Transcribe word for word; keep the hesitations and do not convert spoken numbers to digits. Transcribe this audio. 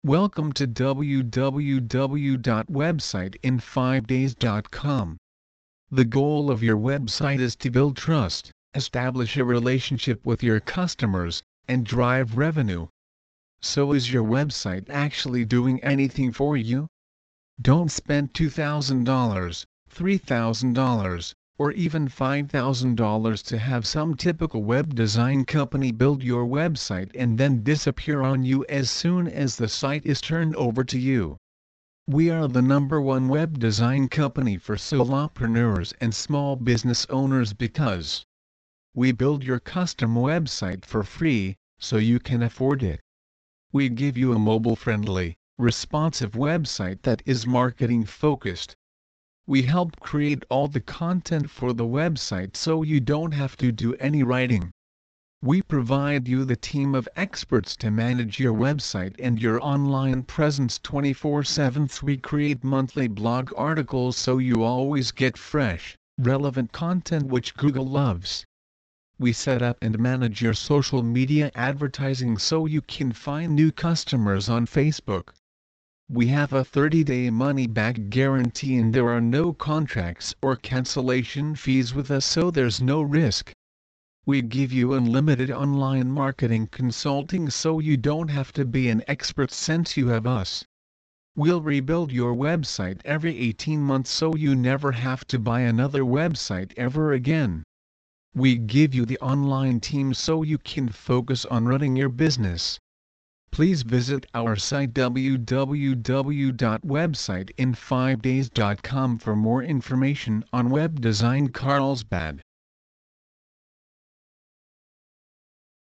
Welcome to w w w dot website in five days dot com. The goal of your website is to build trust, establish a relationship with your customers, and drive revenue. So is your website actually doing anything for you? Don't spend two thousand dollars, three thousand dollars, or even five thousand dollars to have some typical web design company build your website and then disappear on you as soon as the site is turned over to you. We are the number one web design company for solopreneurs and small business owners because we build your custom website for free, so you can afford it. We give you a mobile-friendly, responsive website that is marketing-focused. We help create all the content for the website so you don't have to do any writing. We provide you the team of experts to manage your website and your online presence twenty-four seven. We create monthly blog articles so you always get fresh, relevant content which Google loves. We set up and manage your social media advertising so you can find new customers on Facebook. We have a thirty day money-back guarantee and there are no contracts or cancellation fees with us, so there's no risk. We give you unlimited online marketing consulting so you don't have to be an expert since you have us. We'll rebuild your website every eighteen months so you never have to buy another website ever again. We give you the online team so you can focus on running your business. Please visit our site w w w dot website in five days dot com for more information on web design. Carlsbad.